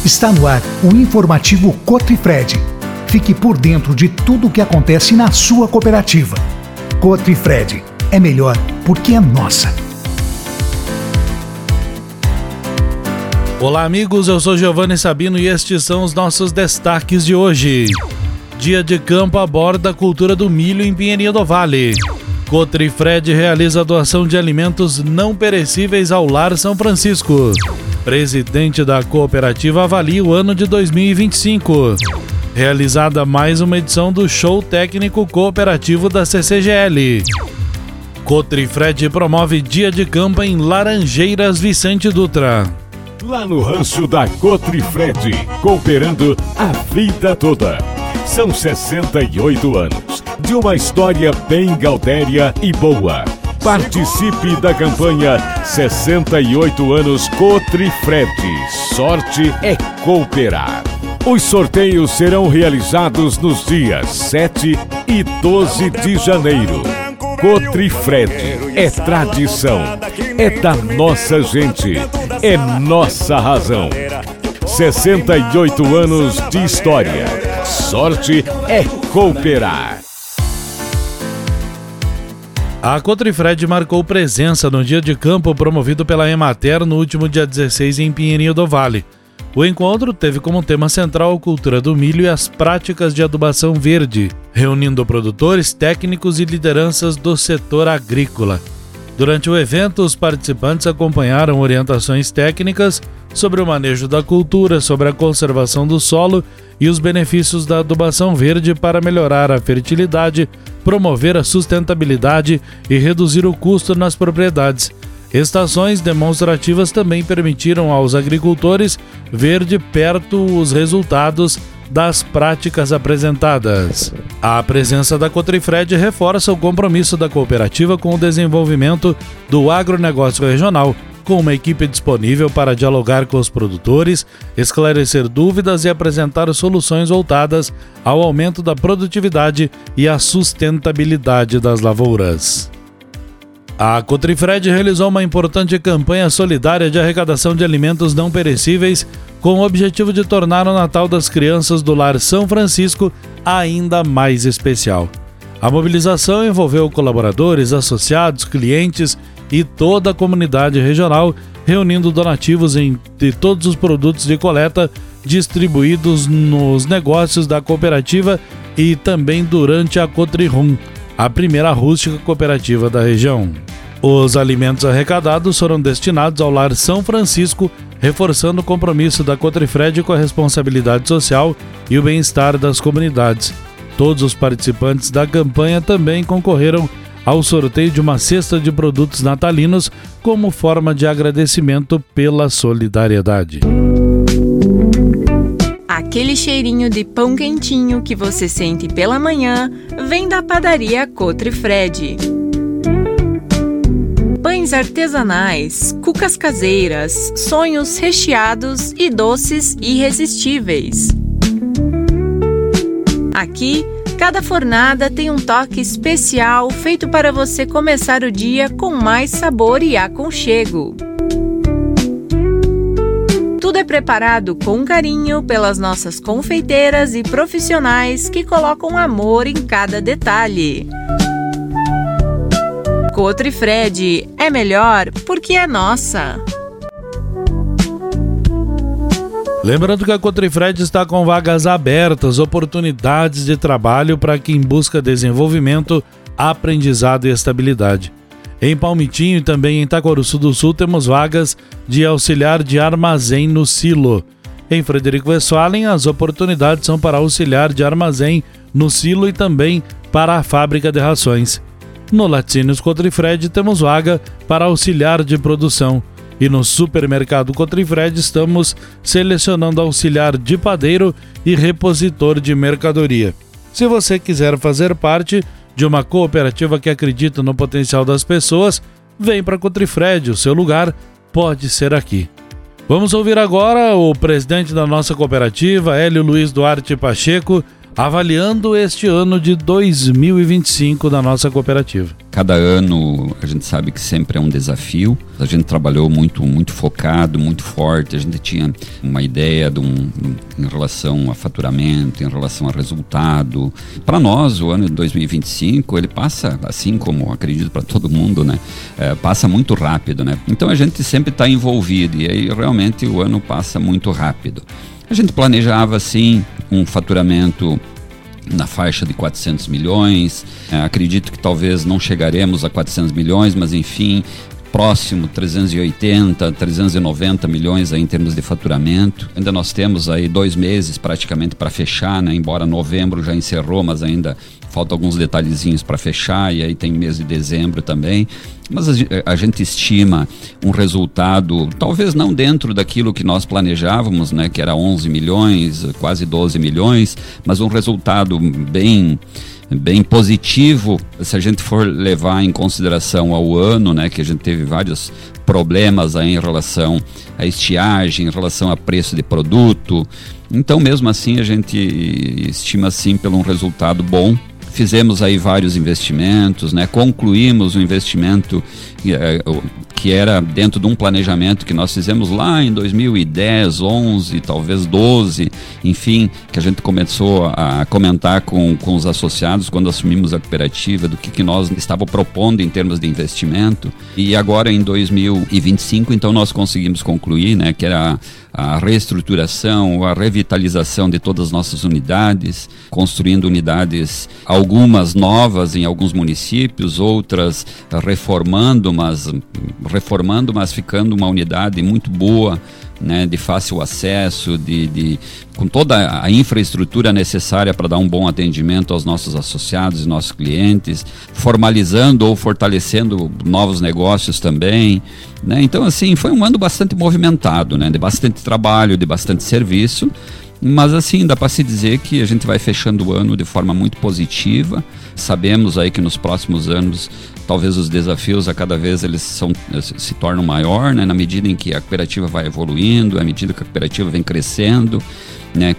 Está no ar o informativo Cotrifred. Fique por dentro de tudo o que acontece na sua cooperativa. Cotrifred é melhor porque é nossa. Olá amigos, eu sou Giovanni Sabino e estes são os nossos destaques de hoje. Dia de campo aborda a cultura do milho em Pinheirinho do Vale. Cotrifred realiza a doação de alimentos não perecíveis ao Lar São Francisco. Presidente da cooperativa avalia o ano de 2025. Realizada mais uma edição do Show Técnico Cooperativo da CCGL. Cotrifred promove dia de campo em Laranjeiras Vicente Dutra. Lá no rancho da Cotrifred, cooperando a vida toda. São 68 anos de uma história bem gaudéria e boa. Participe da campanha 68 anos Cotrifred. Sorte é cooperar. Os sorteios serão realizados nos dias 7 e 12 de janeiro. Cotrifred é tradição, é da nossa gente, é nossa razão. 68 anos de história. Sorte é cooperar. A Cotrifred marcou presença no dia de campo promovido pela Emater no último dia 16 em Pinheirinho do Vale. O encontro teve como tema central a cultura do milho e as práticas de adubação verde, reunindo produtores, técnicos e lideranças do setor agrícola. Durante o evento, os participantes acompanharam orientações técnicas sobre o manejo da cultura, sobre a conservação do solo e os benefícios da adubação verde para melhorar a fertilidade, promover a sustentabilidade e reduzir o custo nas propriedades. Estações demonstrativas também permitiram aos agricultores ver de perto os resultados das práticas apresentadas. A presença da Cotrifred reforça o compromisso da cooperativa com o desenvolvimento do agronegócio regional, com uma equipe disponível para dialogar com os produtores, esclarecer dúvidas e apresentar soluções voltadas ao aumento da produtividade e à sustentabilidade das lavouras. A Cotrifred realizou uma importante campanha solidária de arrecadação de alimentos não perecíveis com o objetivo de tornar o Natal das crianças do Lar São Francisco ainda mais especial. A mobilização envolveu colaboradores, associados, clientes e toda a comunidade regional, reunindo donativos de todos os produtos de coleta distribuídos nos negócios da cooperativa e também durante a Cotrirum, a primeira rústica cooperativa da região. Os alimentos arrecadados foram destinados ao Lar São Francisco, reforçando o compromisso da Cotrifred com a responsabilidade social e o bem-estar das comunidades. Todos os participantes da campanha também concorreram ao sorteio de uma cesta de produtos natalinos como forma de agradecimento pela solidariedade. Aquele cheirinho de pão quentinho que você sente pela manhã vem da padaria Cotrifred. Pães artesanais, cucas caseiras, sonhos recheados e doces irresistíveis. Aqui, cada fornada tem um toque especial feito para você começar o dia com mais sabor e aconchego. Tudo é preparado com carinho pelas nossas confeiteiras e profissionais que colocam amor em cada detalhe. Cotrifred é melhor porque é nossa. Lembrando que a Cotrifred está com vagas abertas, oportunidades de trabalho para quem busca desenvolvimento, aprendizado e estabilidade. Em Palmitinho e também em Itacoruçu do Sul temos vagas de auxiliar de armazém no silo. Em Frederico Westphalen, as oportunidades são para auxiliar de armazém no silo e também para a fábrica de rações. No Laticínios Cotrifred temos vaga para auxiliar de produção. E no supermercado Cotrifred estamos selecionando auxiliar de padeiro e repositor de mercadoria. Se você quiser fazer parte de uma cooperativa que acredita no potencial das pessoas, vem para Cotrifred, o seu lugar pode ser aqui. Vamos ouvir agora o presidente da nossa cooperativa, Hélio Luiz Duarte Pacheco, avaliando este ano de 2025 da nossa cooperativa. Cada ano a gente sabe que sempre é um desafio. A gente trabalhou muito focado, muito forte. A gente tinha uma ideia em relação a faturamento, em relação a resultado. Para nós, o ano de 2025, ele passa, assim como acredito para todo mundo, né? Passa muito rápido, né? Então a gente sempre está envolvido e aí realmente o ano passa muito rápido. A gente planejava, sim, um faturamento na faixa de 400 milhões. Acredito que talvez não chegaremos a 400 milhões, mas enfim, próximo 380, 390 milhões aí em termos de faturamento. Ainda nós temos aí 2 meses praticamente para fechar, né? Embora novembro já encerrou, mas ainda faltam alguns detalhezinhos para fechar, e aí tem mês de dezembro também. Mas a gente estima um resultado, talvez não dentro daquilo que nós planejávamos, né, que era 11 milhões, quase 12 milhões, mas um resultado bem positivo, se a gente for levar em consideração ao ano, né, que a gente teve vários problemas aí em relação à estiagem, em relação a preço de produto. Então, mesmo assim, a gente estima sim pelo um resultado bom. Fizemos aí vários investimentos, né? Concluímos o investimento que era dentro de um planejamento que nós fizemos lá em 2010, 11, talvez 12, enfim, que a gente começou a comentar com os associados quando assumimos a cooperativa, do que nós estávamos propondo em termos de investimento. E agora em 2025, então nós conseguimos concluir, né, que era a reestruturação, a revitalização de todas as nossas unidades, construindo unidades, algumas novas em alguns municípios, outras reformando, mas ficando uma unidade muito boa, né, de fácil acesso, com toda a infraestrutura necessária para dar um bom atendimento aos nossos associados e nossos clientes, formalizando ou fortalecendo novos negócios também, né? Então, assim, foi um ano bastante movimentado, né, de bastante trabalho, de bastante serviço, mas assim, dá para se dizer que a gente vai fechando o ano de forma muito positiva. Sabemos aí que nos próximos anos talvez os desafios a cada vez eles se tornam maior, né, na medida em que a cooperativa vai evoluindo, à medida que a cooperativa vem crescendo, né,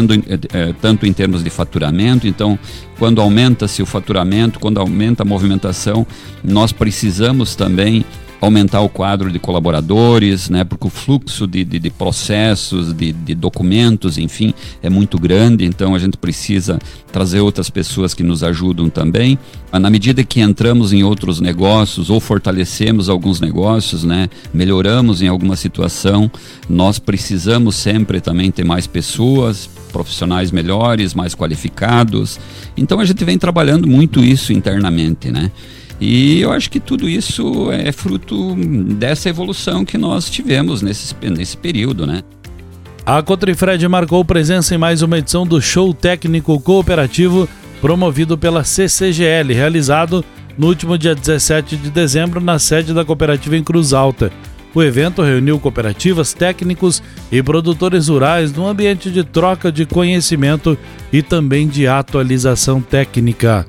tanto em termos de faturamento. Então, quando aumenta-se o faturamento, quando aumenta a movimentação, nós precisamos também aumentar o quadro de colaboradores, né, porque o fluxo de processos, de documentos, enfim, é muito grande. Então a gente precisa trazer outras pessoas que nos ajudam também. Na medida que entramos em outros negócios ou fortalecemos alguns negócios, né, melhoramos em alguma situação, nós precisamos sempre também ter mais pessoas, profissionais melhores, mais qualificados. Então a gente vem trabalhando muito isso internamente, né? E eu acho que tudo isso é fruto dessa evolução que nós tivemos nesse período, né? A Cotrifred marcou presença em mais uma edição do Show Técnico Cooperativo, promovido pela CCGL, realizado no último dia 17 de dezembro na sede da cooperativa em Cruz Alta. O evento reuniu cooperativas, técnicos e produtores rurais num ambiente de troca de conhecimento e também de atualização técnica.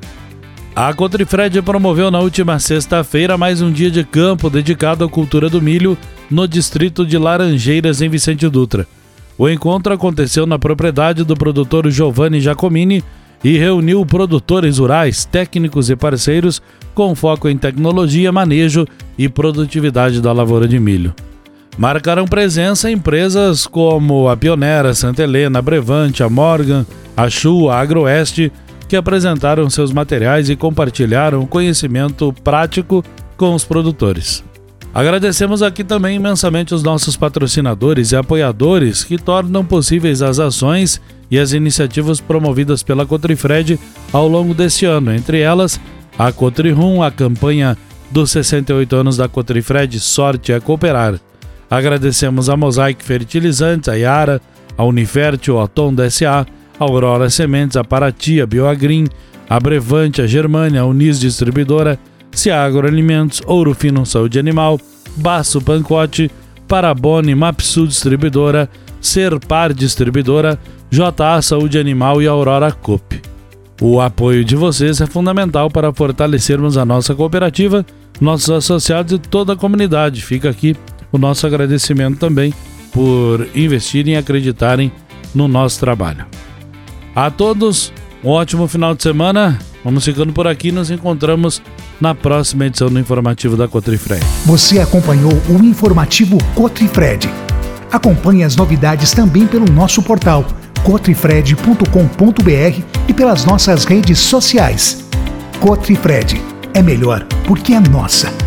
A Cotrifred promoveu na última sexta-feira mais um dia de campo dedicado à cultura do milho no distrito de Laranjeiras, em Vicente Dutra. O encontro aconteceu na propriedade do produtor Giovanni Giacomini e reuniu produtores rurais, técnicos e parceiros com foco em tecnologia, manejo e produtividade da lavoura de milho. Marcaram presença empresas como a Pionera, Santa Helena, a Brevante, a Morgan, a Chu, a Agroeste, que apresentaram seus materiais e compartilharam conhecimento prático com os produtores. Agradecemos aqui também imensamente os nossos patrocinadores e apoiadores que tornam possíveis as ações e as iniciativas promovidas pela Cotrifred ao longo deste ano, entre elas a Cotrirum, a campanha dos 68 anos da Cotrifred, Sorte é Cooperar. Agradecemos a Mosaic Fertilizantes, a Yara, a Unifértil, a Tom da SA, a Aurora Sementes, a Paraty, a Bioagrim, a Brevante, a Germânia, a Unis Distribuidora, Ciagro Alimentos, Ouro Fino Saúde Animal, Baço Pancote, Parabone, Mapsul Distribuidora, Serpar Distribuidora, JA Saúde Animal e Aurora Coop. O apoio de vocês é fundamental para fortalecermos a nossa cooperativa, nossos associados e toda a comunidade. Fica aqui o nosso agradecimento também por investirem e acreditarem no nosso trabalho. A todos, Um ótimo final de semana. Vamos ficando por aqui. Nos encontramos na próxima edição do Informativo da Cotrifred. Você acompanhou o Informativo Cotrifred. Acompanhe as novidades também pelo nosso portal cotrifred.com.br e pelas nossas redes sociais. Cotrifred é melhor porque é nossa.